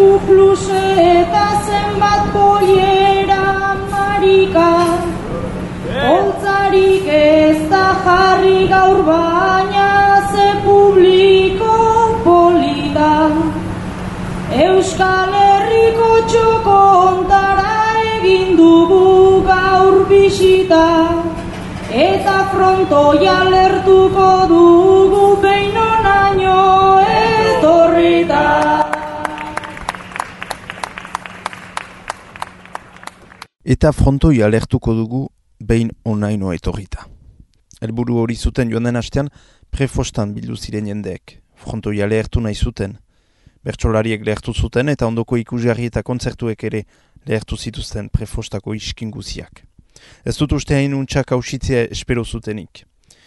kukluse eta zenbat poliera marika. Holtzarik ez da jarri gaur baina ze publiko polita. Euskal Herriko txokontara egin dugu gaur bisita. Eta frontoia lertuko dugu behin onaino etorrita. Eta frontoia lertuko dugu behin onaino etorrita. Helburu hori zuten joan den astean prefostan bildu ziren jendeek. Frontoia lehertu nahi zuten. Bertsolariek lehertu zuten eta ondoko ikusgarri eta kontzertuek ere lehertu zituzten prefostako iskin guziak. Ez dut uste hain untxak hausitzea espero zutenik.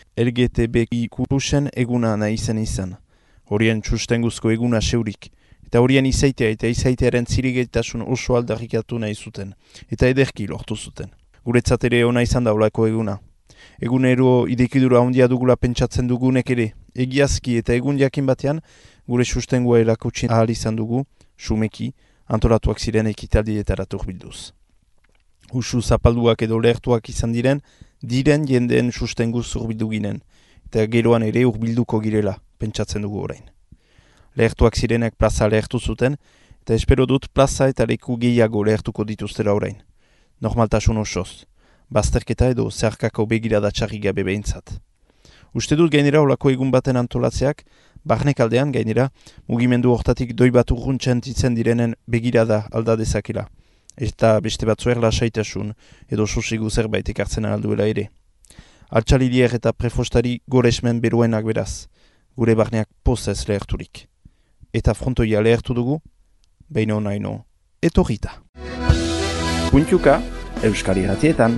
LGTBIQ+ eguna nahi izan. Horien sustenguzko eguna seurik. Eta horien izaitea eta izaitearen zirigetasun oso aldarrikatu nahi zuten. Eta ederki lortu zuten. Guretzat ere ona izan daulako eguna. Egunero idekidura handia dugula pentsatzen dugunek ere. Egiazki eta egun jakin batean, gure sustengua erakutsi ahal izan dugu, sumeki, antolatuak ziren ekitaldietara turbilduz. Usu zapalduak edo lehertuak izan diren jendeen sustengu zurbildu ginen, eta geroan ere urbilduko girela, pentsatzen dugu orain. Lehertuak zirenek plaza lehertu zuten, eta espero dut plaza eta leku gehiago lehertuko dituztela orain. Normaltasun osoz, bazterketa edo zeharkako begirada txarri gabe behintzat. Uste dut gainera olako egun baten antolatzeak, barnekaldean gainera mugimendu hortatik doi bat urruntxen ditzen direnen begirada alda dezakela. Eta beste batzuer lasaitasun edo sosigu zerbait ekartzen alduela ere. Altxalilier eta prefostari goresmen beruenak beraz, gure barneak pozez leherturik. Eta frontoia lehertu dugu, behin onaino etorrita. Puntuka, Euskal Irratietan.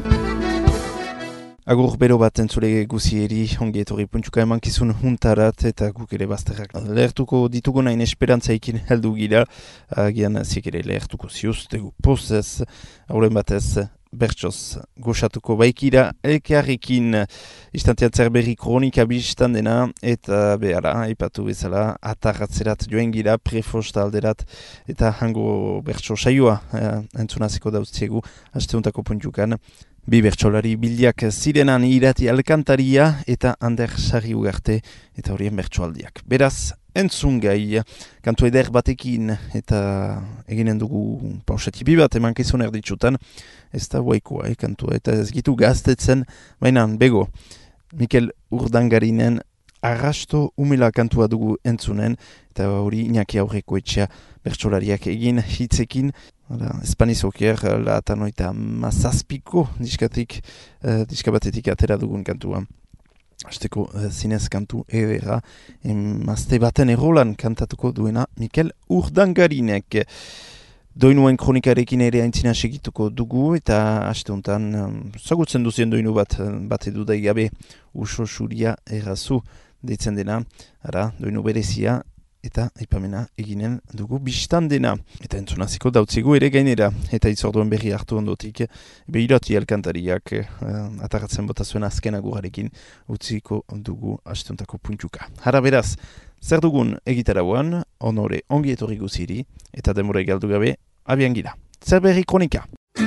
Agur bero bat entzule guzieri ongi etorri Puntuka emankizun huntarat eta guk ere bazterrak. Lehertuko ditugu nahin esperantzaikin heldu gira, agian zik ere lehertuko ziuztegu pozez, hauren batez bertsoz goxatuko baikira elkarrekin istantean zerberri kronika biztan dena eta behara, aipatu bezala atarratzerat joen gira prefosta alderat eta hango bertso saioa entzunaziko dauztiegu hasteuntako Puntukan. Bi bertsolari bildiak zirenan irati alkantaria eta Ander Sarri Ugarte eta horien bertsoaldiak. Beraz, entzun gai, kantu eder batekin eta eginen dugu pausatipi bat emankizun erditsutan, ez da guaikoa kantua eta ez gitu gaztetzen, baina bego, Mikel Urdangarinen Arrasto umela kantua dugu entzunen, eta hori Iñaki Aurreko etxea bertsolariak egin hitzekin, Espanizokier laatanoita mazazpiko diskabatetik atera dugun kantua. Azteko zinez kantu ederra, emazte baten errolan kantatuko duena Mikel Urdangarinek. Doinuen kronikarekin ere aintzina segituko dugu eta asteuntan zagutzen duzien doinu bat edu daigabe Uso Xuria errazu deitzen dena, doinu berezia eta aipamena eginen dugu bistan dena. Eta entzunaziko dautzigu ere gainera, eta itzorduen berri hartu ondotik, behirati alkantariak atarratzen bota zuen azken agurarekin utziko dugu asteuntako Puntuka. Hara beraz, zer dugun egitarauan, onore ongi etorri guziri, eta denbora galdu gabe, abian gira. Zer berri kronika!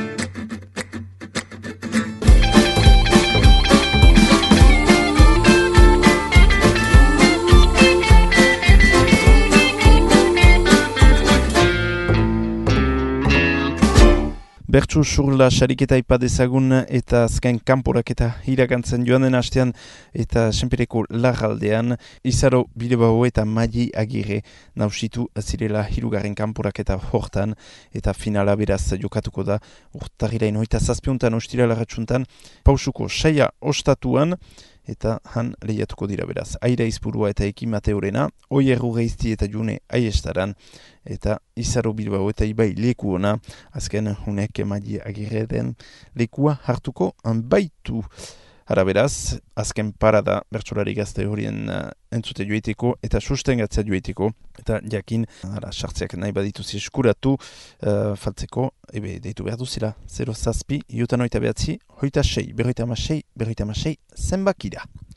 Bertsu surla sariketa ipadezagun eta azken kanporak eta iragantzen joan den astean eta senpereko lagaldean Izaro Bilbao eta Maili Agirre nausitu zirela hirugarren kanporak eta hortan eta finala beraz jokatuko da urtarrilain 27 ostirala ratxuntan pausuko saia ostatuan eta han lehiatuko dira beraz. Aira Izpurua eta Eki Mateorena, Oier Urreizti eta June Aiestaran, eta Izaro Bilbao eta Ibai Lekuona, azken hunek Maili Agirre den lekua hartuko baitu. Hara beraz, azken parada bertsolari gazte horien entzute joiteko eta sustengatzea joiteko. Eta jakin, sartzeak nahi badituzi eskuratu, faltzeko, deitu behar duzila, 0 zazpi, iutan oita behatzi, hoita sei, berroita amasei, zenbakira.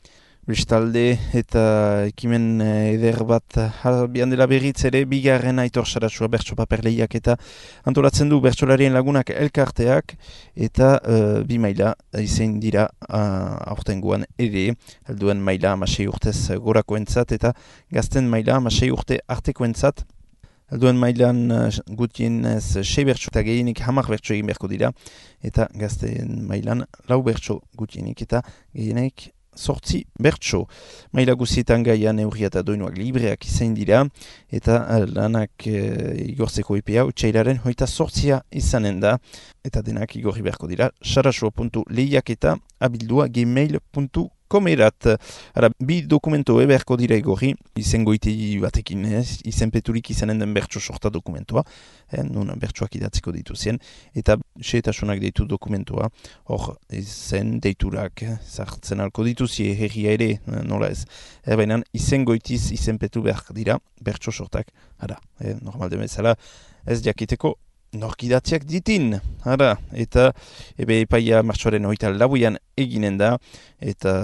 Bestalde eta ekimen eder bat bian dela berriz ere bigarren Aitor Sarasua bertso paper lehiaketa antolatzen du bertsolarien lagunak elkarteak eta 2 maila izen dira aurtengoan ere helduen maila 16 urtez gorakoentzat eta gazten maila 16 urte artekoentzat. Helduen mailan gutienez 6 bertso eta gehienik 10 bertso egin beharko dira eta gazten mailan 4 bertso gutienik eta gehienik 8 bertso. Maila guzietan gaian neurria eta doinuak libreak izan dira eta lanak igortzeko epea otsailaren 28 izanen da eta denak igorri beharko dira sarasua.lehiaketa abildua gmail.com erat. Ara, 2 dokumento beharko dira igorri, izengoitegi batekin, izenpeturik izanen den bertso sorta dokumentoa, nun bertsoak idatziko dituzien, eta xehetasunak deitu dokumentoa, hor izen deiturak zartzen alko dituzie herria ere, nola ez. Baina izengoitiz izenpetu behar dira bertso sortak, normal demezala ez jakiteko norkidatziak ditin, eta epaia martxoaren 24 eginen da, eta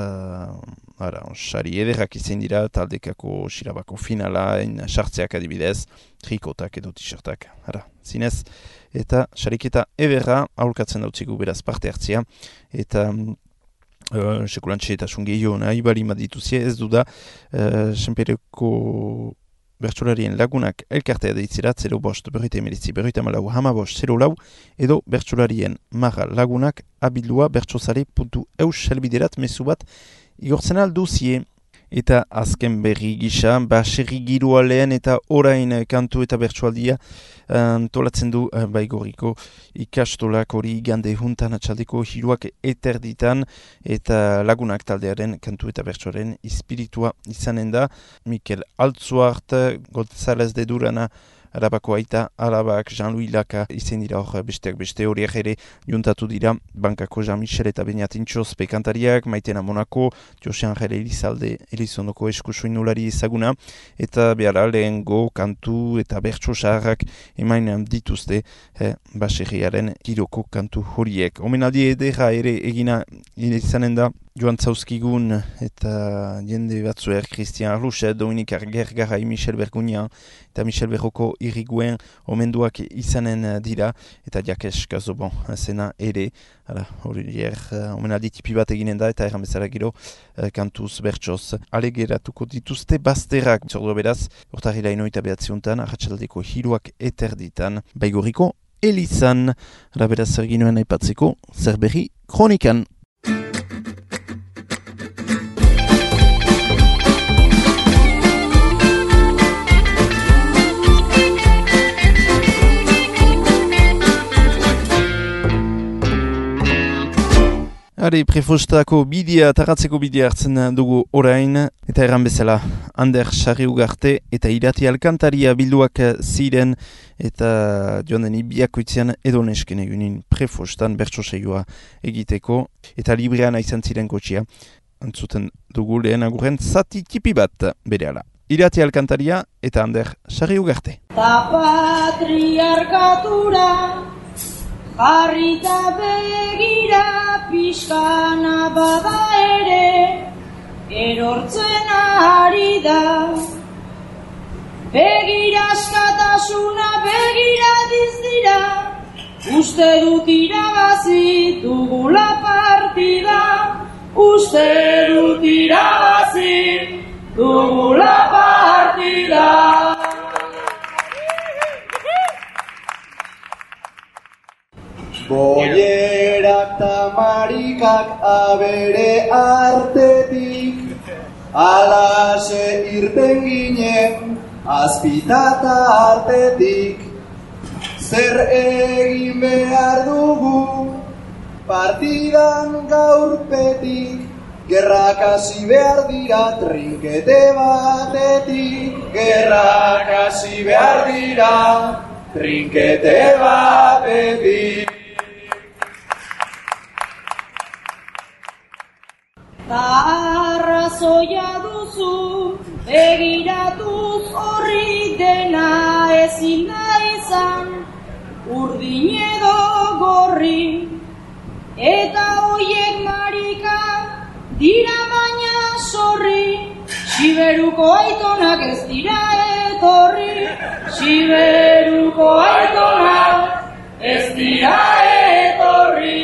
sari ederrak izan dira, taldekako Xirabako finala, sartzeak adibidez, trikotak edo t-shirtak, zinez, eta sariketa ederra aholkatzen dautzigu beraz parte hartzia, eta sekulantxe eta sungeio nahi bali madituzie, ez du da, senpereko bertsolarien lagunak elkartea deitzerat 05 berroita 04 edo bertsolarien marra lagunak abildua bertsozale.eus helbiderat mezu bat igortzen alduzie. Eta azken berri gisa, baserri girua lehen eta orain kantu eta bertsoaldia antolatzen du Baigorriko ikastolak hori igande juntan atxaldeko 3 eterditan eta lagunak taldearen kantu eta bertsoaren espiritua izanen da. Mikel Altzuart, González de Durana, Arabako aita, Arabak, Jean-Louis Laka izen dira hor besteak beste horiek ere juntatu dira bankako Jean-Michel eta Beniatintxoz pekantariak, Maitena Monako, Jose Angel Elizalde Elizondoko eskusuin nulari ezaguna eta behar lehengo kantu eta bertso saharrak emain dituzte baserriaren giroko kantu horiek. Omenaldi edera ere egina izanen da Joan Zauzkigun eta jende batzuer, Christian Arluchet, Dominik Gergarai, Michel Bergugnan eta Michel Berroko iriguen omenduak izanen dira eta Jakes Gazobon zena ere horier omenaldi tipi bat eginen da eta erran bezala gero kantuz bertsoz alegeratuko dituzte bazterrak. Zordua beraz, urtarrila inoita behatziuntan, arratsaldeko 3 eterditan, Baigorriko Elizan, beraz zer ginoen aipatzeko, zer berri kronikan. Prefostako bidea, tarratzeko bidea hartzen dugu orain, eta erran bezala, Ander Sarri Ugarte eta Irati Alkantaria bilduak ziren, eta joan den ibiakoitzean edo nesken egunin prefostan bertso saioa egiteko, eta librean izan ziren kotxia. Antzuten dugu lehen agurren zati tipi bat berehala. Irati Alkantaria eta Ander Sarri Ugarte. Ta patriarkatura jarrita begira pixkana bada ere, erortzen ari da. Begira askatasuna, begira dizdira, uste dut irabazi dugula partida, uste dut irabazi dugula partida. Boierak ta marikak abere artetik, alase irten ginen azpitata artetik. Zer egin behar dugu partidan gaurpetik, gerrak hasi behar dira trinkete batetik, gerrak hasi behar dira trinkete batetik. Ta arrazoia duzu, begiratuz horri dena ezin da izan, urdin edo gorri, eta hoiek marika dira baina sor Siberuko aitonak ez dira etorri, Siberuko aitonak ez dira etorri.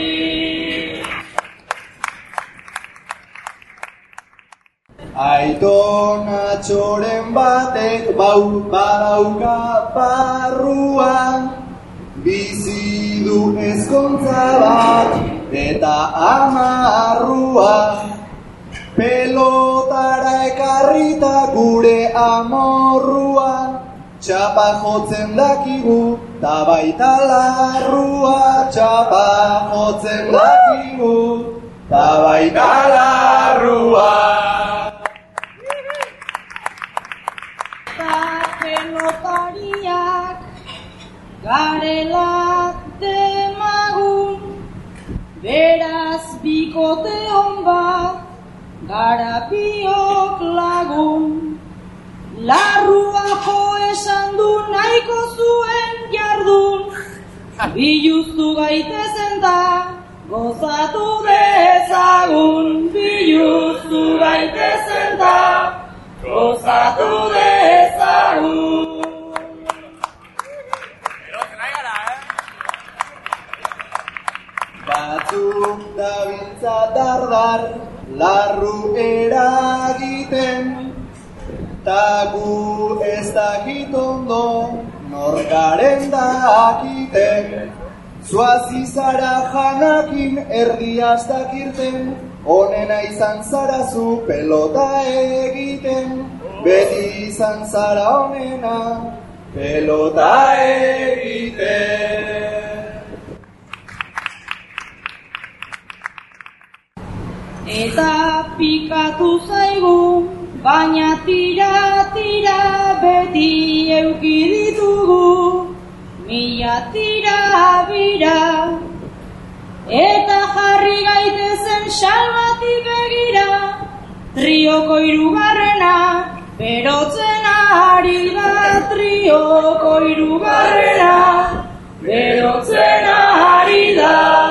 Aitona txoren batek badauka barruan, bizi du ezkontza bat eta amarrua. Pelotara ekarrita gure amorrua, txapa jotzen dakigu, ta baita larrua. Txapa jotzen dakigu, ta baita larrua. Eta pelotariak garela demagun, beraz bikote hon bat, gara biok lagun. Larrua jo esan du nahiko zuen jardun, biluztu gaitezen da gozatu dezagun. Biluztu gaitezen da gozatu dezagun. Batzuk dabiltza dardar, larru eragiten, ta gu ez dakit ondo, nor garen dakiten. Zuazi zara janakin erdiaz dakirten, onena izan zara zu pelota egiten. Beti izan zara onena pelota egiten. Eta pikatu zaigu, baina tira beti euki ditugu, 1000 tira bira. Eta jarri gaitezen Salbati begira, trioko 3. berotzen ari da. Trioko 3. berotzen ari da.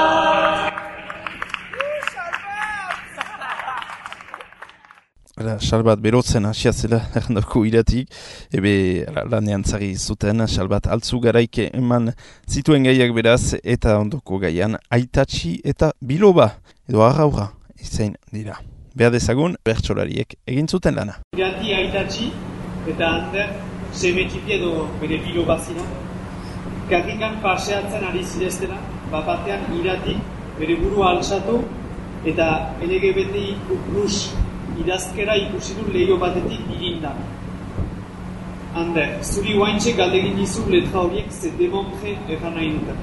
Salbat berotzen hasia zela errandako iratik, lanean zari zuten, Salbat altzu garaike eman zituen gaiak beraz, eta ondoko gaian Aitatxi eta Biloba, edo Arraura, izain dira. Behar dezagun, bertsolariek egin zuten lana. Irati Aitatxi eta Ander semetxipi edo bere Biloba zina. Karrikan paseatzen ari zireztela, bapatean Iratik bere burua alzatu eta LGBT+ idazkera ikusi du leio batetik irinda. Ander, zuri guaintxe galdegin dizu letra horiek ze demontre erran nahi duten.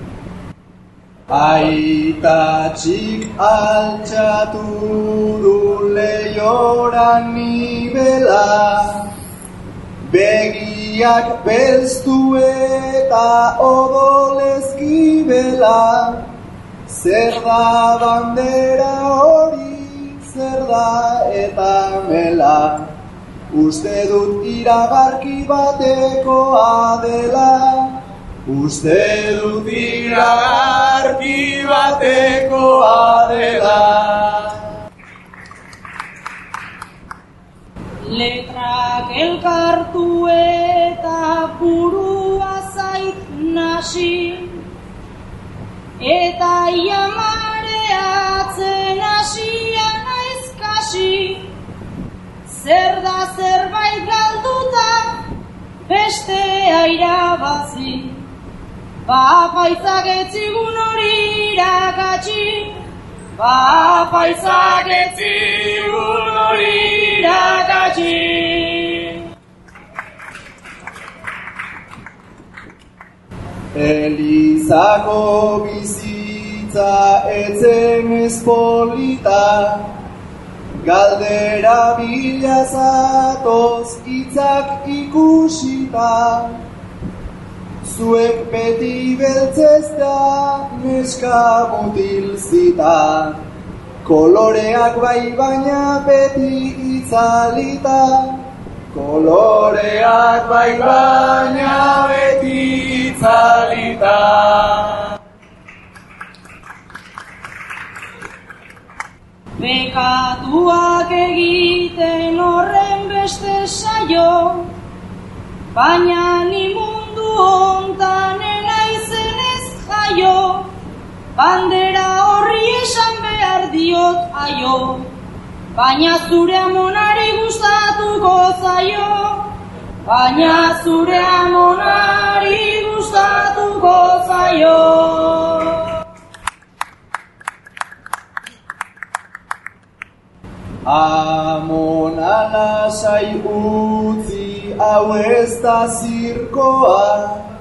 Aitatxik altxatu du leioran nibela, begiak belztu eta odolez gibela. Zer da bandera hori, zer da eta mela, uste dut iragarki batekoa dela. Uste dut iragarki batekoa dela. Letrak elkartu eta burua zait nasi, eta ia mareatzen hasia naiz kasi. Zer da zerbait galduta, bestea irabazi, bapaitzak etzigun hori irakatsi. Bapaitzak etzigun hori irakatsi. Elizako bizitza etzen espolita, galdera bila zatoz hitzak ikusita. Zuek beti beltzezta neska mutil zita, koloreak bai baina beti itzalita. Koloreak bai baina beti itzalita. Bekatuak egiten horren beste saio, baina ni mundu hontan enaizen ez jaio, bandera horri esan behar diot aio, baina zure amonari gustatuko zaio, baina zure amonari gustatuko zaio. Amona lasai utzi hau ez da zirkoa,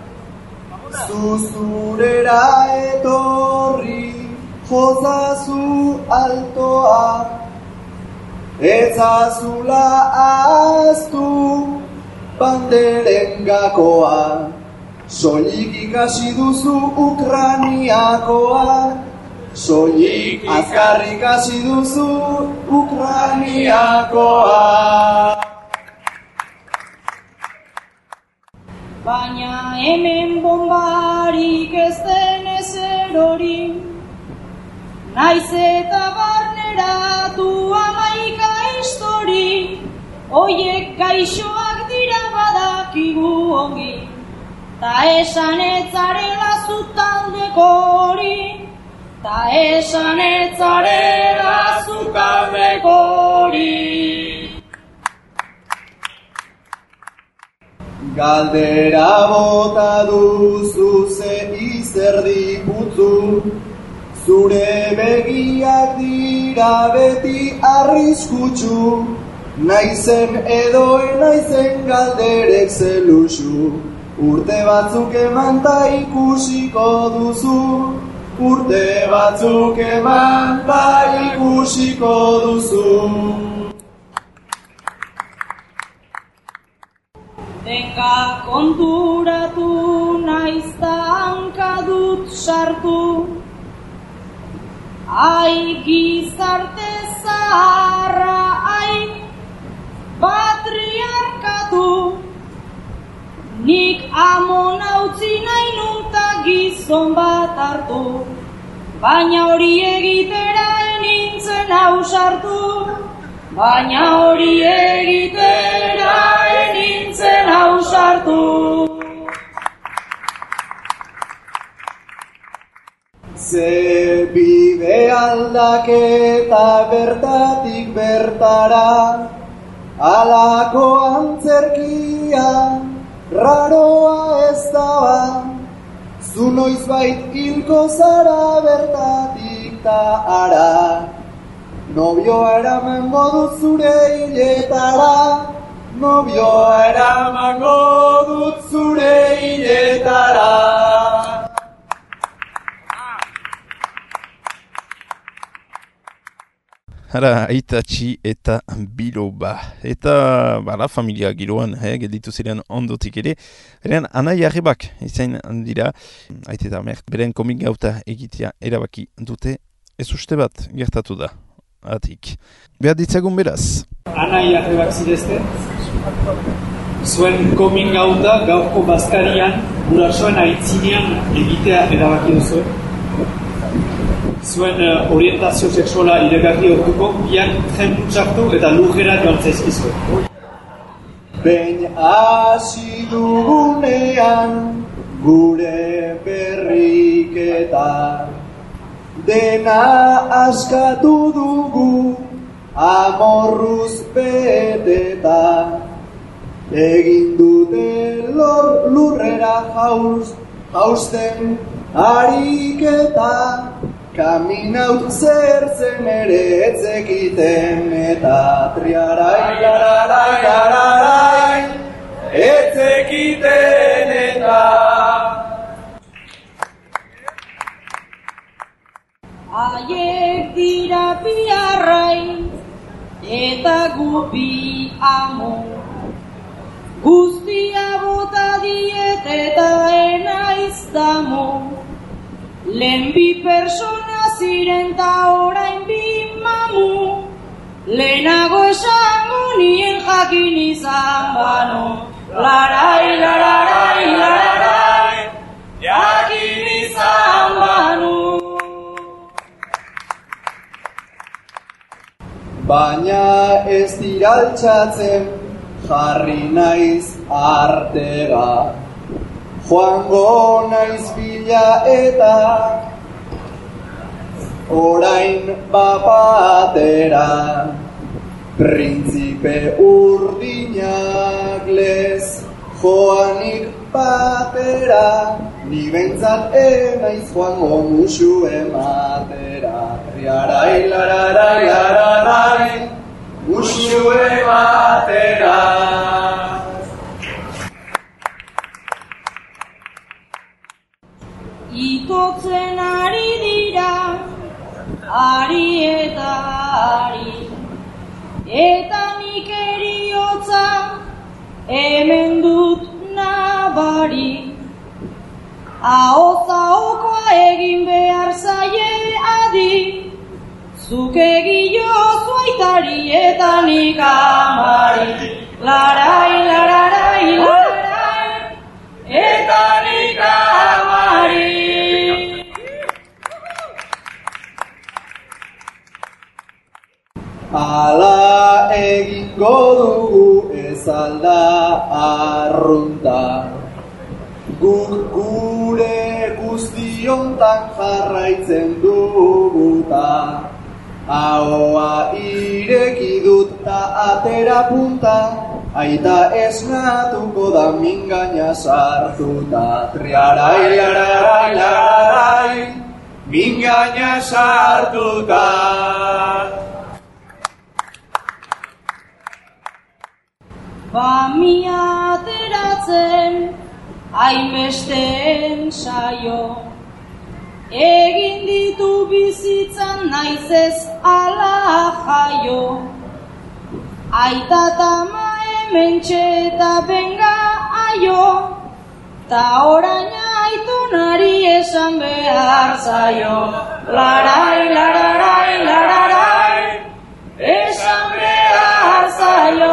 zuzurera etorri jozazu altoa, ezazula ahaztu banderen gakoa, soilik ikasi duzu Ukraniakoa, soilik azkarrik hasi duzu Ukraniakoa. Baina hemen bombarik ez den ezer hori, naiz eta barneratu 11 histori, oiek gaixoak dira badakigu ongi, ta esan etzarela zu taldeko hori, ta esan etzarela zu taldeko hori. Galdera bota duzu ze izerdi putzu, zure begiak dira beti arriskutsu, naizen edo naizen galderek zeluxu, urte batzuk eman ta ikusiko duzu, urte batzuk eman ta ikusiko duzu. Denka konturatu naiz ta hanka dut sartu, ai gizarte zaharra, ai patriarkatu, nik amona utzi nahi nunta gizon bat hartu, baina hori egitera enintzen ausartu, baina hori egitera enintzen ausartu. Ze bide aldaketa bertatik bertara, alako antzerkia, raroa ez da ba, zu noizbait hilko zara bertatik ta ara, nobioa eramango dut zure hiletara, nobioa eramango dut zure hiletara. Hara, aitatxi eta biloba. Eta, bala, familia giroan, gelditu ziren ondotik ere. Erean, anai arrebak izan dira, aite eta amer, beren komik gauta egitea erabaki dute, ez uste bat gertatu da, atik. Behar ditzagun beraz. Anai arrebak zirezte, zuen komik gauta gaurko bazkarian, gurasoen aitzinean egitea erabaki duzu. Zuen orientazio sexuala iragarri hortuko, biak jendu txartu eta lujera joan zaizkizu. Behin hasi dugunean gure berriketa, dena askatu dugu amorruz beteta, egin dute lurrera jausten ariketa, kaminaut zer zen ere etzekiten eta triarai, etzekiten eta. Haiek dira biarrai eta gubi amo, guztia bota diet eta enaiz damo. Lehen bi persona ziren ta orain bi mamu, lehenago esango nien jakin izan bano. Larai, lararai, lararai, jakin izan bano. Baina ez dira altxatzen jarri naiz artega, joango naiz bila eta orain bapatera, printzipe urdinak lez joanik batera, ni bentzat enaiz joango musu ematera. Riarai, lararai, lararai, musu ematera. Itotzen ari dira, ari eta ari, eta nik eriotza hemen dut nabari. Ahoz ahokoa egin behar zaie adi, zuk egiozu aitari eta nik amari. Larai, lararai, lararai, eta nik amari. Ala egingo dugu ez alda arrunta, guk gure guztiontan jarraitzen duguta. Ahoa ireki dut ta atera punta, aita esnatuko da mingaina sartuta. Triarai, lararai, lararai, mingaina sartuta. Bamia ateratzen hainbeste ensaio, egin ditu bizitzan naiz ez ala jaio. Aita tama hementxe eta benga aio, ta orain aitonari esan behar zaio. Larai, lararai, lararai, esan behar zaio.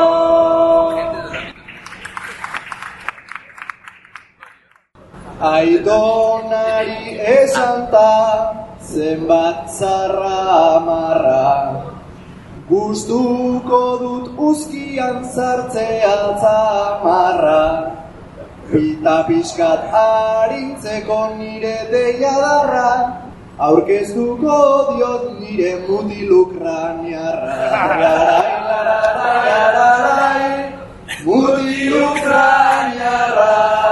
Aitonari esanta zenbat zarra amarra, gustuko dut uzkian sartzea zamarra, pita pixkat arintzeko nire deiadarra, aurkeztuko diot nire mutilukraniarra. Larai, lararai, lararai, mutilukraniarra.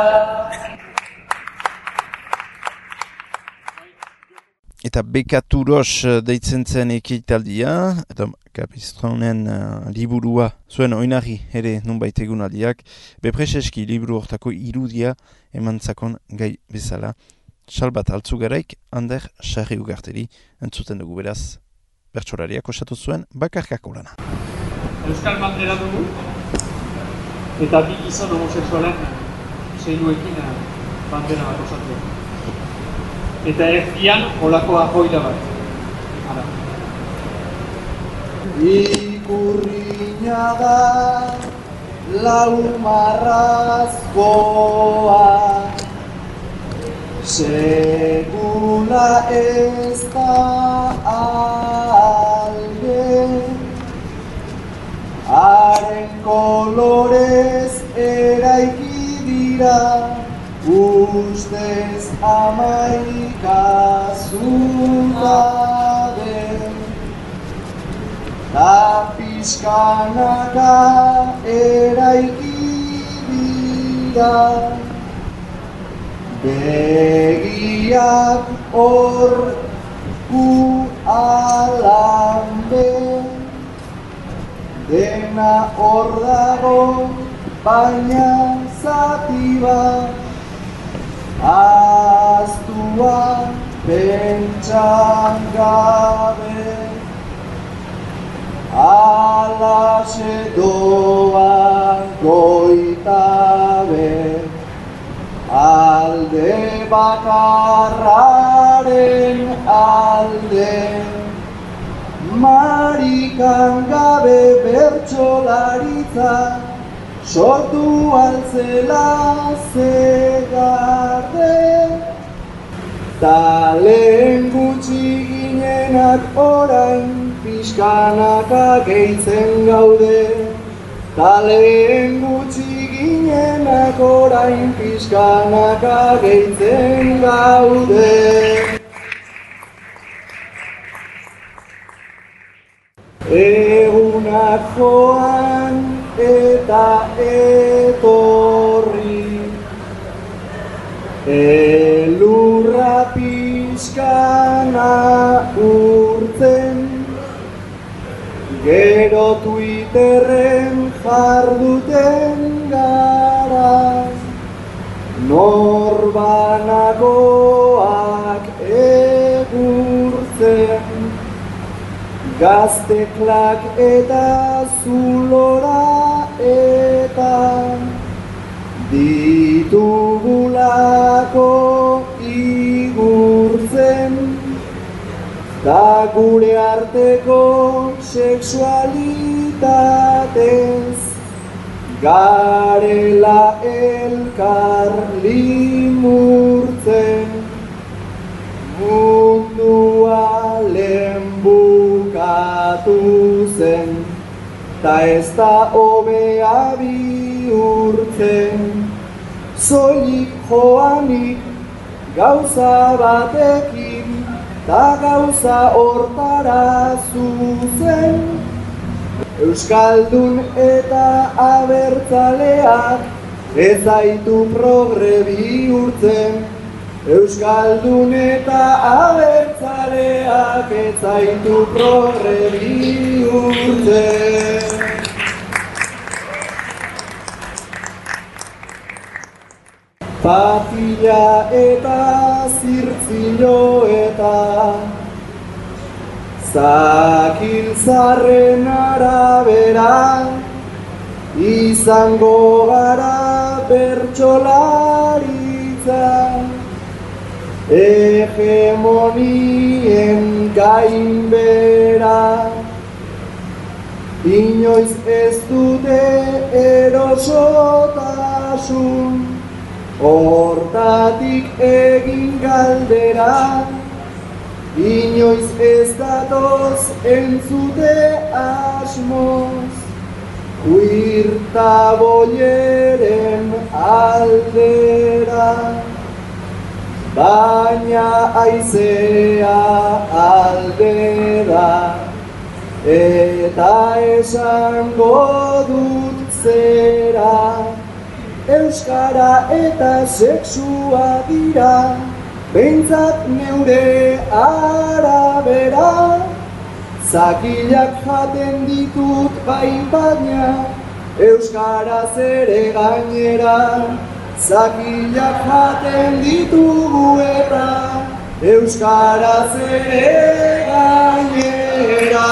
Eta Bekaturos deitzen zen ekitaldia, eta Capistronen liburua zuen oinarri ere nunbait egunaldiak, bepreseski liburu hortako irudia emantzakon gai bezala. Salbat Altzugaraik, Ander Sarri Ugarteri entzuten dugu beraz. Bertsolariak osatu zuen bakarkako lana. Euskal bandera dugu, eta bi gizon homosexualen zeinuekin bandera bat osatu. Eta erdian olako ajoida bat. Hala. Ikurriña da lau marrazkoa, sekula ez da alde, haren kolorez eraiki dira, ustez amaika zutabe, ta pixkanaka eraiki dira, begiak orku alambe, dena hor dago, baina zati bat, aztua pentsan gabe, alaxe doan goitabe, alde bakarraren alde, marikan gabe bertsolaritza, sortu altzela zegarde, ta lehen gutxi ginenak orain pixkanaka gehitzen gaude, Taleen gutxi ginenak orain pixkanaka gehitzen gaude. Egunak joan eta etorri, elurra pixkana urtzen, gero Twitterren jarduten gara, norbanagoak egurtzen, gazteklak eta zulora eta ditugulako igurtzen, da gure arteko sexualitatez garela elkar limurtzen, mundua lehen bukatu zen, ta ez da hobea bihurtzen, soilik joanik gauza batekin, ta gauza hortara zuzen. Euskaldun eta abertzaleak ez zaitu progre bihurtzen, Euskaldun eta abertzaleak ez zaitu progre bihurtzen. Patilla eta zirtzilo eta zakiltzarren arabera izango gara bertsolaritza, hegemonien gainbera, inoiz ez dute erosotasun, hortatik egin galdera, inoiz ez datoz entzute asmoz, kuirta boieren aldera, baina aizea alde da, eta esango dut zera, euskara eta sexua dira, behintzat neure arabera, zakilak jaten ditut baina, euskaraz ere gainera, zakilak jaten ditugu eta, euskaraz ere gainera.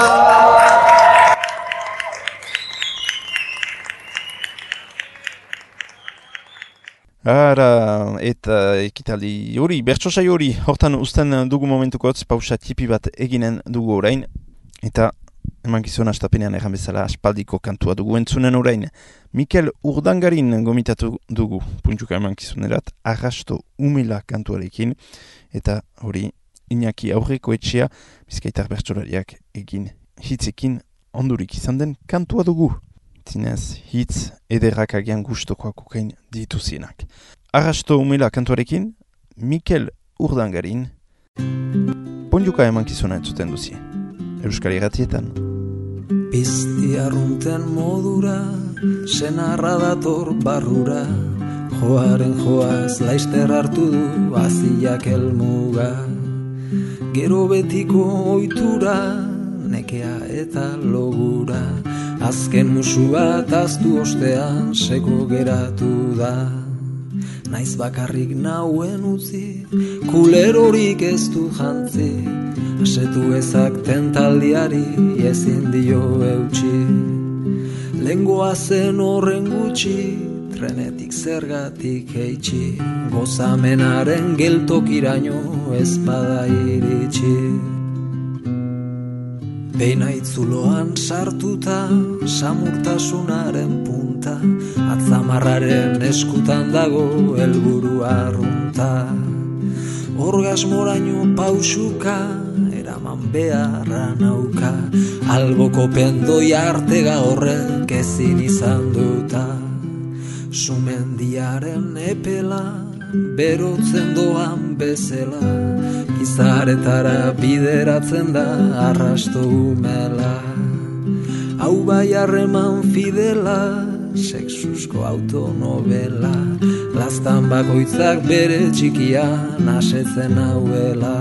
Ara, eta ekitaldi hori, bertsosai hori, hortan uzten dugu momentukotz, pausa tipi bat eginen dugu orain, eta emankizun astapenean erran bezala aspaldiko kantua dugu entzunen orain. Mikel Urdangarin gomitatu dugu, puntxuka emankizunerat, Arrasto Umela kantuarekin, eta hori Iñaki Aurreko Etxea, Bizkaitar bertsolariak egin hitzekin ondurik izan den kantua dugu. Zinez, hitz ederrak agian gustokoak ukain dituzienak. Arrasto Umela kantuarekin, Mikel Urdangarin, ponjuka emankizuna entzuten duzi. Euskal Irratietan. Pizti arrunten modura, senarra dator barrura, joaren joaz laister hartu du aziak helmuga. Gero betiko ohitura, nekea eta logura, azken musu bat aztu ostean seko geratu da. Naiz bakarrik nauen utzi, kulerorik ez du jantzi, asetu ezak tentaldiari ezin dio eutxi. Lengoa zen horren gutxi, trenetik zergatik eitxi, gozamenaren geltokiraino ez bada iritsi. Beina itzuloan sartuta, samurtasunaren punta, atzamarraren eskutan dago helburu arrunta. Orgasmoraino pausuka, eraman beharra nauka, alboko pendoia artega horrek ezin izan duta. Sumendiaren epela berotzen doan bezala, izaretara bideratzen da arrasto umela. Hau bai harreman fidela, sexusko autonovela, laztan bakoitzak bere txikia nasetzen hauela.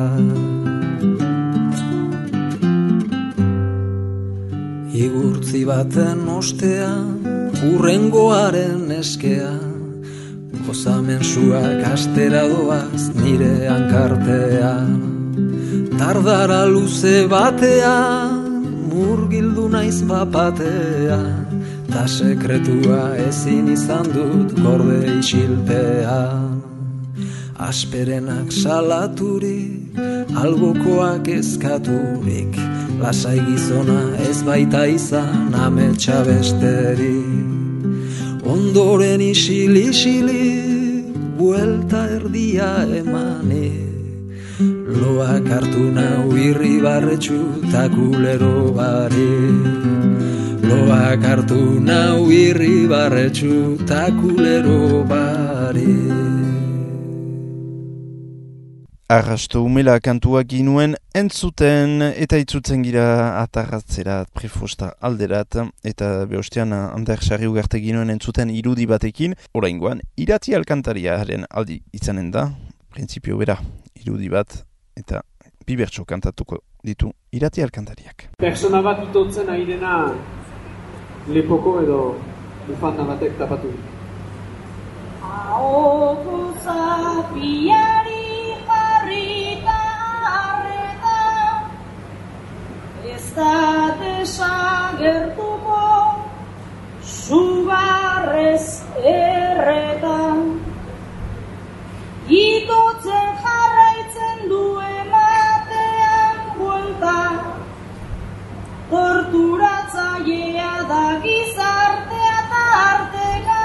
Igurtzi baten ostean, urrengoaren eskea, gozamensuak astera doaz nire hankartean. Tardara luze batean, murgildu naiz bapatean, ta sekretua ezin izan dut gorde isilpean. Asperenak salaturik, albokoak eskaturik, lasai gizona ez baita izan ametsa besterik. Ondoren isili, buelta erdia emanik, loak hartu nau irribarretxu ta kulero barik. Loak hartu nau irribarretxu ta kulero barik. Arrasto umela kantuak ginuen entzuten eta itzutzen gira atarratzerat, prefosta alderat, eta behostean Ander Sarri Ugarte ginuen entzuten irudi batekin, oraingoan Irati Alkantariaren aldi izanen da, printzipio bera, irudi bat, eta bi bertso kantatuko ditu Irati Alkantariak. Persona bat itotzen ari dena lepoko edo bufanda batek tapatu. Ahoko zapiari jarrita arreta, ez da desagertuko sugarrez erreta. Itotzen jarraitzen du ematean buelta, torturatzailea da gizartea tarteka.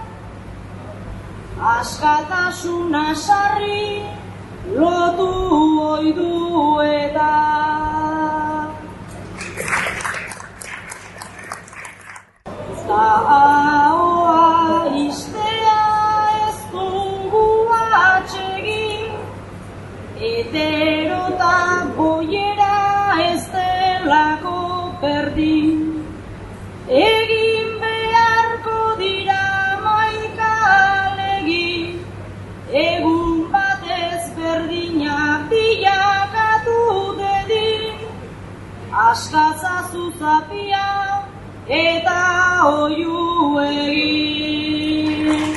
Askatasuna sarri lotu oidu eta. Zaoa istea ez dugu atsegin, eterota boiera ez delako berdin. Egin beharko dira maikalegi, egun batez berdinak bilakatu dedin. Askatzazu zapia eta oiu egin.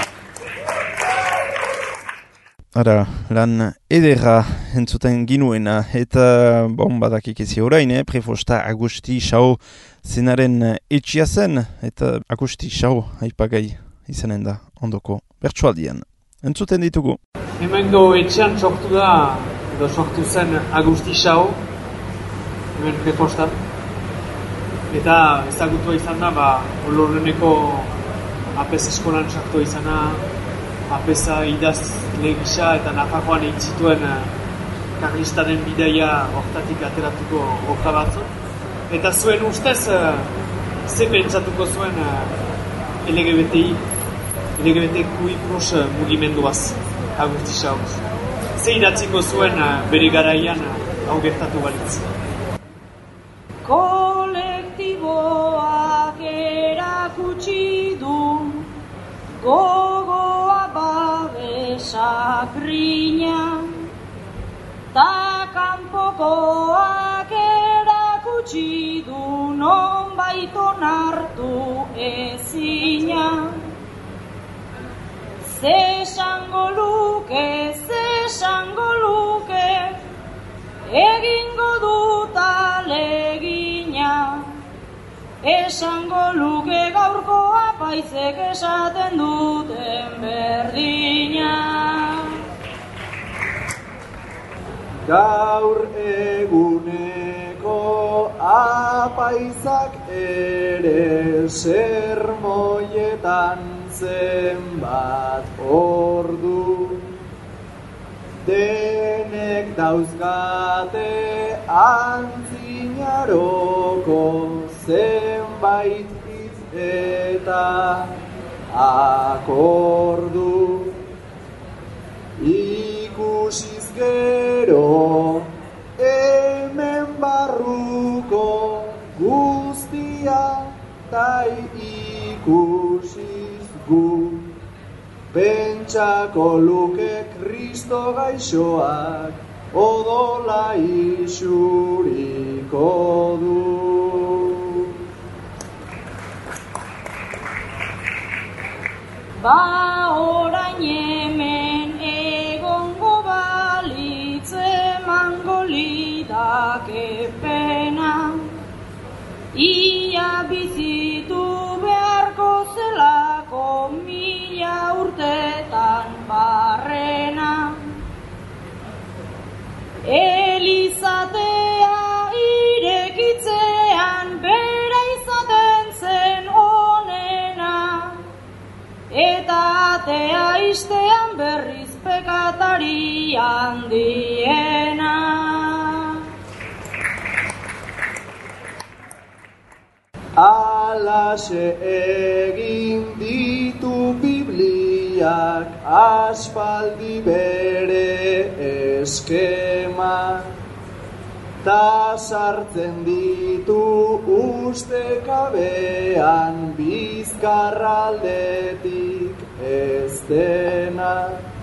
Ara, lan ederra entzuten ginuena, eta badakik ezi orain, prefosta Agusti Sao zenaren etxia zen, eta Agusti Sao aipagai izanen da ondoko bertsoaldian. Entzuten ditugu. Hemengo etxean sortu da, edo sortu zen Agusti Sao, hemen prefostan. Eta ezagutua izan da, Olorreneko apez eskolan sartu izana, apeza idazle gisa eta Nafarroan egin zituen karlistaren bidaia hortatik ateratuko obra batzuk. Eta zuen ustez, ze pentsatuko zuen LGBTQI+ mugimenduaz, Agusti Saoz. Ze idatziko zuen bere garaian hau gertatu balitz. Kolektiboak erakutsi du gogoa babesak rinan, ta kanpokoak erakutsi du nonbait onartu ezina. Ze esango luke, egingo dut alegina. Esango luke gaurko apaizek esaten duten berdina. Gaur eguneko apaizak ere sermoietan zenbat ordu. Denek dauzkate antzinaroko zenbait hitz eta akordu. Ikusiz gero hemen barruko guztia, tai ikusiz gu. Pentsako luke Kristo gaixoak odola isuriko du. Ba orain hemen egongo balitz emango lidake pena, ia bizitu beharko zelako 1000 urtetan barrena. Elizatea irekitzean bera izaten zen onena, eta atea ixtean berriz pekatari handiena. Alaxe egin ditu Bibliak aspaldi bere eskema, ta sartzen ditu ustekabean bizkarraldetik ez dena.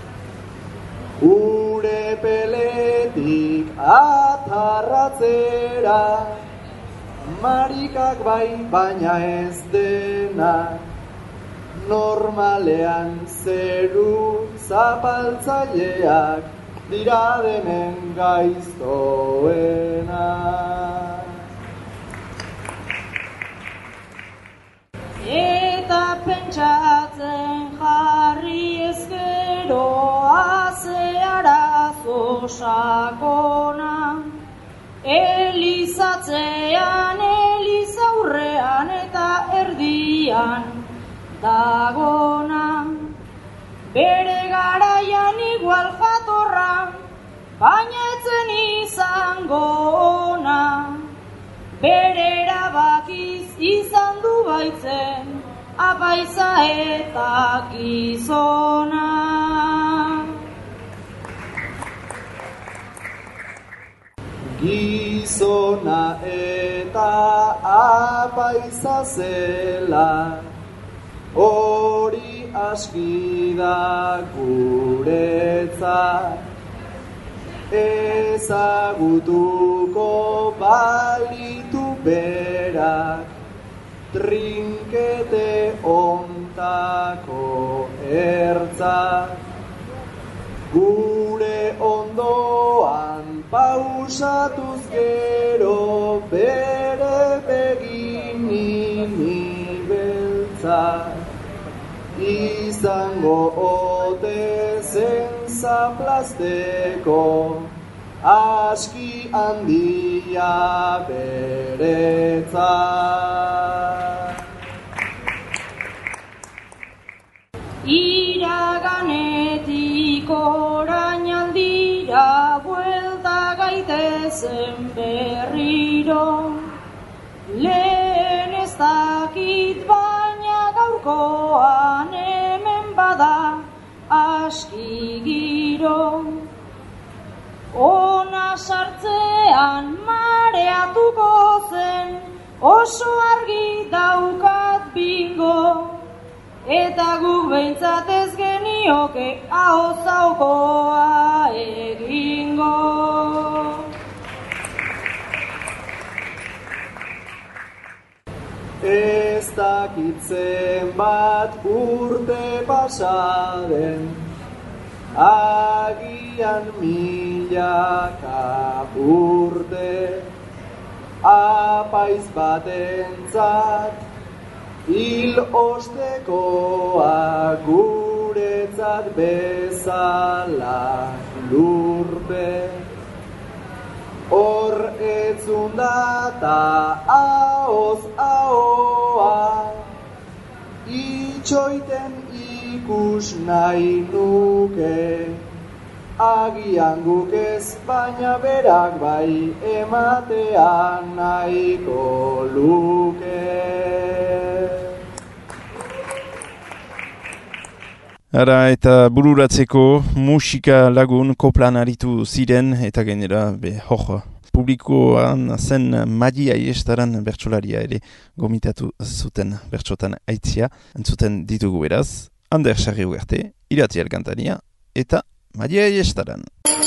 Urepeletik atarratzera, marikak bai baina ez dena. Normalean zeru zapaltzaileak dira demen gaiztoena. Eta pentsatzen jarri ezkero azearazo sakona, elizatzean, elizaurrean eta erdian dagona. Bere garaian igual jatorra, baina etzen izango ona. Bere erabakiz izan du baitzen, apaiza eta gizona. Gizona eta apaiza zela, hori aski da guretzat. Ezagutuko balitu berak trinkete ontako ertzak. Gure ondoan pausatuz gero bere begini beltzak. Izango ote zen zaplasteko aski handia beretzat. Iraganetik orainaldira buelta gaitezen berriro. Lehen ez dakit baina gaurkoan hemen bada aski giro. Ona sartzean mareatuko zen, oso argi daukat bingo, eta guk behintzat ez genioke ahozaukoa egingo. Ez dakitzen bat urte pasaden, agian milaka urte, apaiz batentzat hil ostekoa guretzat bezala lurpe. Hor etzun data ahoz ahoa, itxoiten ikus nahi nuke. Agian guk ez, baina berak bai ematean nahiko luke. Ara eta bururatzeko musika lagun koplan aritu ziren eta gainera publikoan zen Madi Aiestaran bertsolaria ere gomitatu zuten bertsotan aitzia. Entzuten ditugu beraz, Ander Sarri Ugarte, Irati Alkantania eta Madi Aiestaran.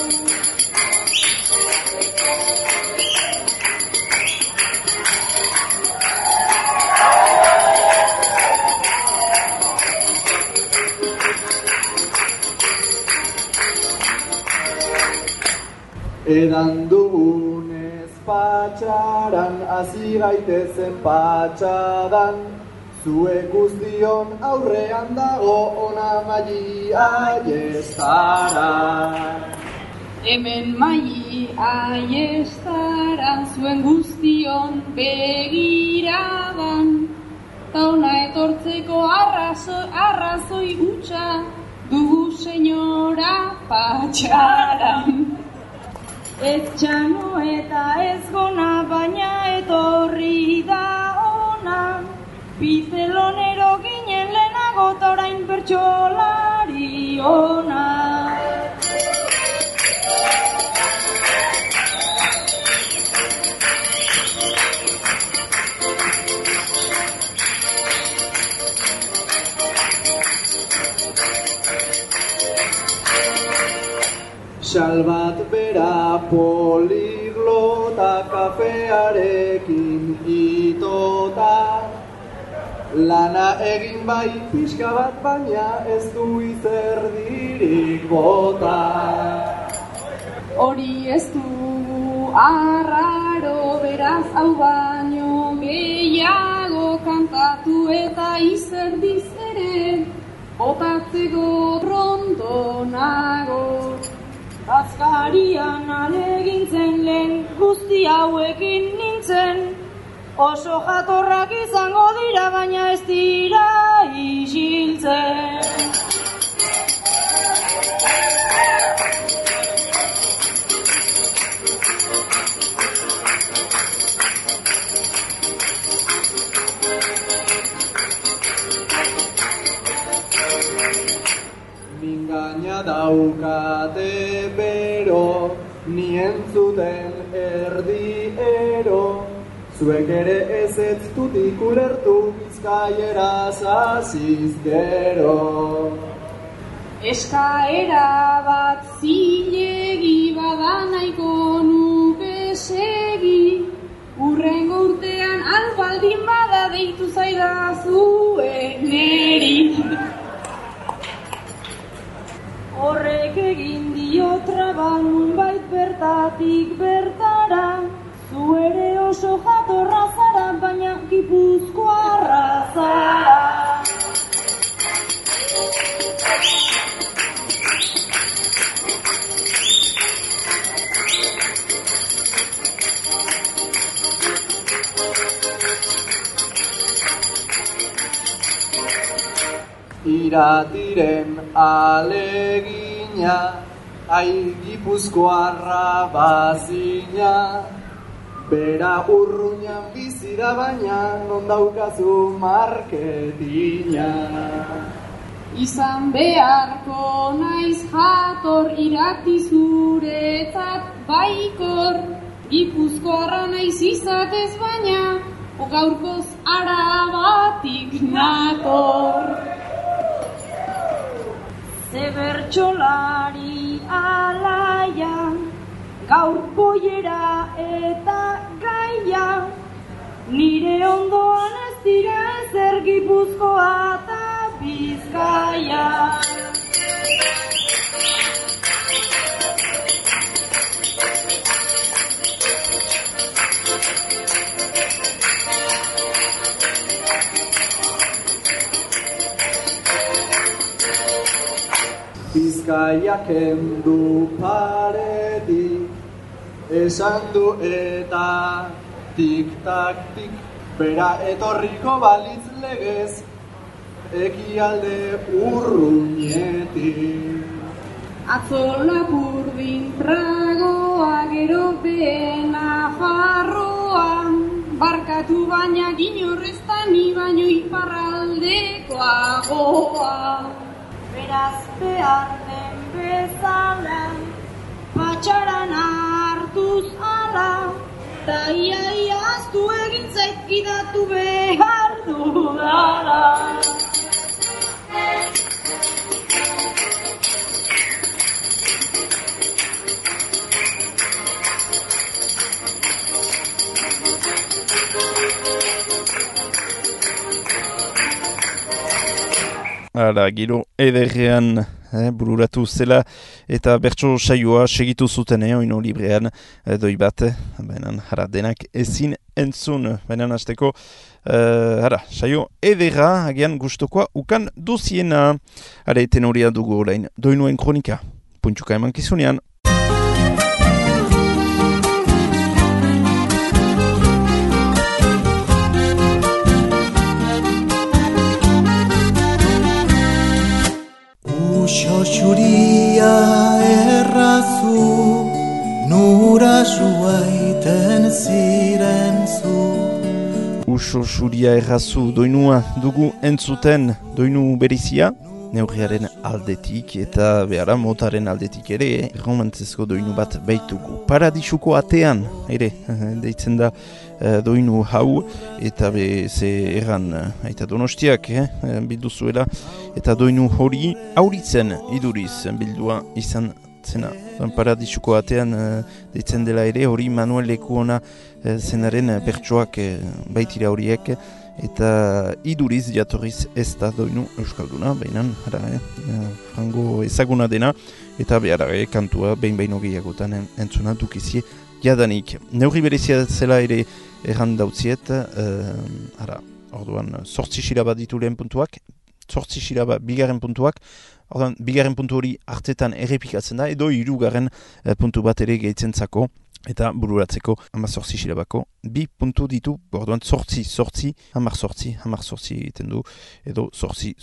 Edan dugunez patxaran, hasi gaitezen patxadan, zuek guztion aurrean dago ona Madi Aiestaran. Hemen Madi Aiestaran, zuen guztion begiradan, ta ona etortzeko arrazoi gutxa, dugu senyora patxaran. Ez txano eta ez gona, baina etorri da ona. Bizelonero ginen lehenago ta orain bertsolari ona. Salbat bera poliglota kafearekin itota, lana egin bai pixka bat baina ez du izerdirik bota. Hori ez du arraro, beraz hau baino gehiago kantatu eta izerdiz ere, botatzeko pronto nago. Azkarian alegintzen lehen guzti hauekin nintzen, oso jatorrak izango dira baina ez dira isiltzen. Mingaina daukate bero, ni entzuten erdiero, zuek ere ez tutik ulertu bizkaiera zaziz gero. Eskaera bat zilegi bada nahiko nuke segi, urrengo urtean albaldin bada deitu zaidazue neri. Horrek egin dio traba nunbait bertatik bertara, zu ere oso jatorra zara, baina gipuzkoarra zara. Iratiren alegina, ai gipuzkoarra bazina, bera urruñan bizira baina non daukazu marketina. Izan beharko naiz jator, Irati zuretzat baikor, gipuzkoarra naiz izatez baina, gaurkoz Arabatik nator. Ze bertsolari alaia, gaur boiera eta gaia, nire ondoan ez dira ezer Gipuzkoa eta Bizkaia. Bizkaia kendu paretik, esan du eta tik-tak tik, bera etorriko balitz legez, ekialde urruñetik. Atzo Lapurdin tragoa, gero behe Nafarroa, barkatu baina ginorrezta ni baino iparraldekoa goa. beraz behar den bezala, patxaran hartuz ala, ta ia aztu egin zait gidatu behar dudala. Hala, gero ederrean bururatu zela eta bertso saioa segitu zuten oino librean doi bat, baina hara denak ezin entzun, baina hasteko saio ederra agian gustokoa ukan duziena. Hara tenoria dugu orain doinuen kronika, puntxuka eman kizunean. Uxoxuria errazu, nura suaiten ziren zu. Uxoxuria errazu doinua dugu entzuten, doinu berizia, neurriaren aldetik eta behara motaren aldetik ere, romantzezko doinu bat baitugu. Paradisuko atean ere, deitzen da doinu hau, eta ze erran aita Donostiak bilduzuela, eta doinu hori auritzen iduriz bildua izan zena. Paradisuko atean deitzen dela ere, hori Manuel Lekuona zenaren bertsoak baitira horiek, eta iduriz jatorriz ez da doinu euskalduna, baina frango ezaguna dena, eta behar kantua behin gehiagotan entzuna dukizie jadanik. Neurri berezia zela ere erran dautziet, orduan 8 silaba ditu lehen puntuak, 8 silaba bigarren puntuak, orduan bigarren puntu hori hartetan errepikatzen da, edo 3. Puntu bat ere gehitzen zako, eta bururatzeko 18 silabako 2 puntu ditu, orduan 8, 18 egiten du, edo 8,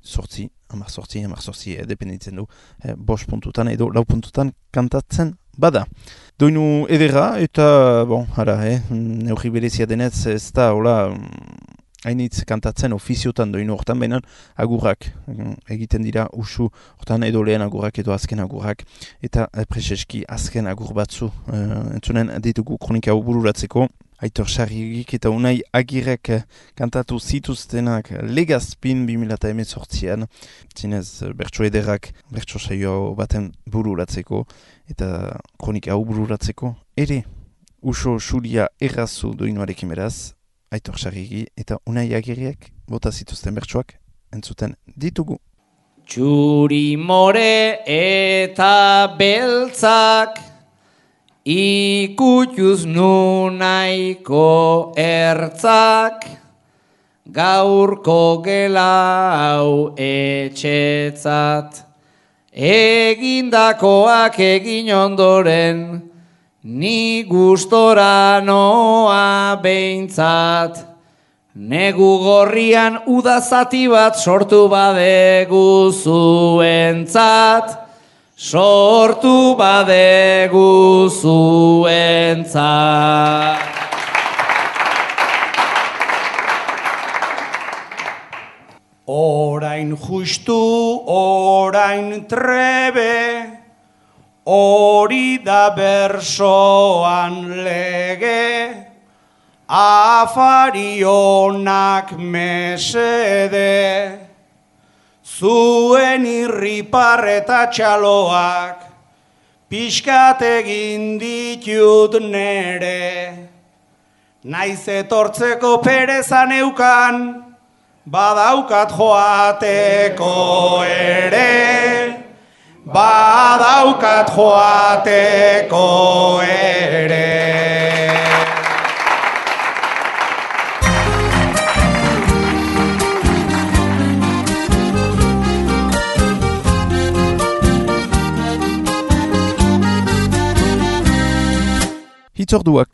18, dependitzen du, 5 puntutan edo 4 puntutan kantatzen bada. Doinu ederra, eta, neurri berezia denez ez da, hola, hainitz kantatzen ofiziotan doinu hortan, baina agurrak egiten dira usu hortan, edo lehen agurrak edo azken agurrak, eta preseski azken agur batzu entzunen ditugu kronika hau bururatzeko. Aitor Sarrigik eta Unai Agirrek kantatu zituztenak Legazpin 2018an, zinez bertso ederrak bertso saio baten bururatzeko eta kronika hau bururatzeko. Ere, Uxoxuria errazu doinuarekin beraz, Aitor Sarrigi eta Unai Agirrek bota zituzten bertsoak entzuten ditugu. Txuri more eta beltzak, ikutuz nunaiko ertzak, gaurko gela hau etxetzat, egindakoak egin ondoren, ni gustora noa behintzat, negu gorrian udazati bat sortu badegu zuentzat, sortu badegu zuentzat. Orain justu, orain trebe, hori da bersoan lege, afarionak mesede, zuen irripar eta txaloak, pixkat egin ditut nere. Naiz etortzeko perezan eukan, badaukat joateko ere. Badaukat joateko ere. Hitzorduak.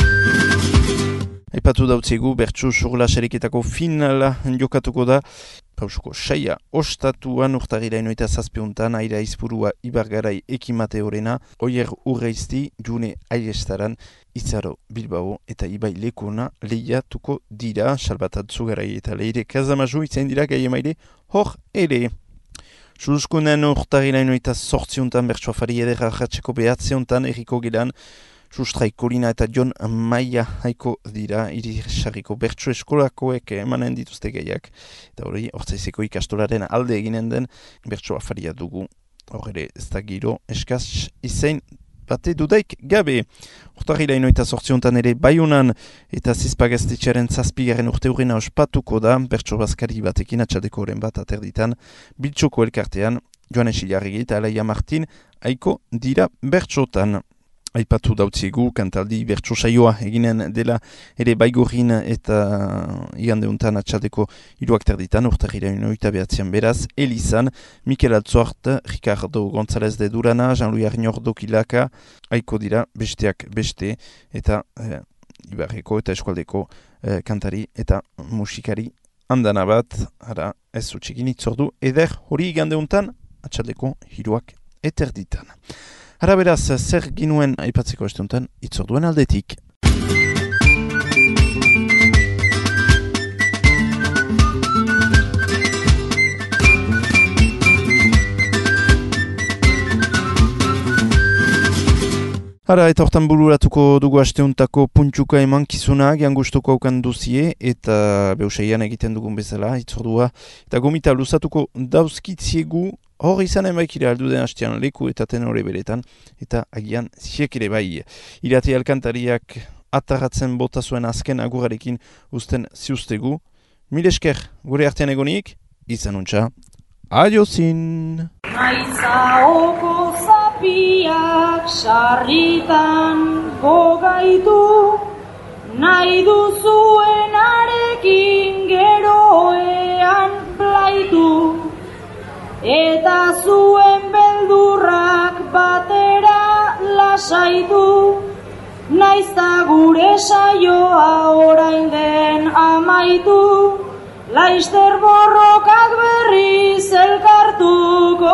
Aipatu dautzigu, bertsu surla sariketako finala jokatuko da pausuko 6 ostatuan urtagira inoita zazpeuntan, aira izpurua Ibargarai ekimate horrena, Oier Urreizti, June Aiestaran, Izaro Bilbao eta Ibai Lekona lehiatuko dira, Salbatatzu Garai eta Leire Kazamazu izain dira gai emaile hor ere. Suskunen urtagira inoita sortziuntan bertsoafari edera jatzeko behatzeuntan erriko gelan, Sustrai Kolina eta Jon Maia haiko dira, irisarriko bertso eskolakoek emanen dituzte gaiak. Eta hori, Ortzaizeko ikastolaren alde eginen den bertso afaria dugu. Hor ere, ez da giro eskaz izain bate dudaik gabe. Urtarrila inoita sortziontan ere Baiunan eta Zizpagaztetxearen 7. urte hurrena ospatuko da, bertso bazkari batekin atxaldeko horren bat aterditan, Biltxoko elkartean, Joanes Ilarregi eta Alaia Martin haiko dira bertsotan. Aipatu dautziegu, kantaldi bertso saioa eginen dela ere Baigorrin eta igandeuntan atxaldeko 3 terditan, urtarrila inoita behatzean beraz, Elizan, Mikel Altzuart, Ricardo González de Durana, Jean-Louis Arniordo Kilaka, haiko dira besteak beste, eta Ibarreko eta Eskualdeko kantari eta musikari handana bat, ara ez utxekin itzordu, eder hori igandeuntan atxaldeko 3 eterditan. Hara beraz, zer ginuen aipatzeko estuntan, itzorduen aldetik. Hara, eta hortan bururatuko dugu asteuntako puntxuka emankizuna, giangustuko haukan duzie, eta beuseian egiten dugun bezala, itzordua. Eta gomita luzatuko dauzkitziegu, hor izan emaikira alduden hastean leku eta tenore beretan, eta agian ziekire bai. Irati alkantariak atarratzen bota zuen azken agurarekin usten ziustegu. Mil esker, gure artean egonik, izan untxa, adiozin! Aizaoko zapiak sarritan gogaitu, nahi duzuenarekin geroean plaitu, eta zuen beldurrak batera lasaitu, naizta gure saioa orain den amaitu, laister borrokak berriz elkartuko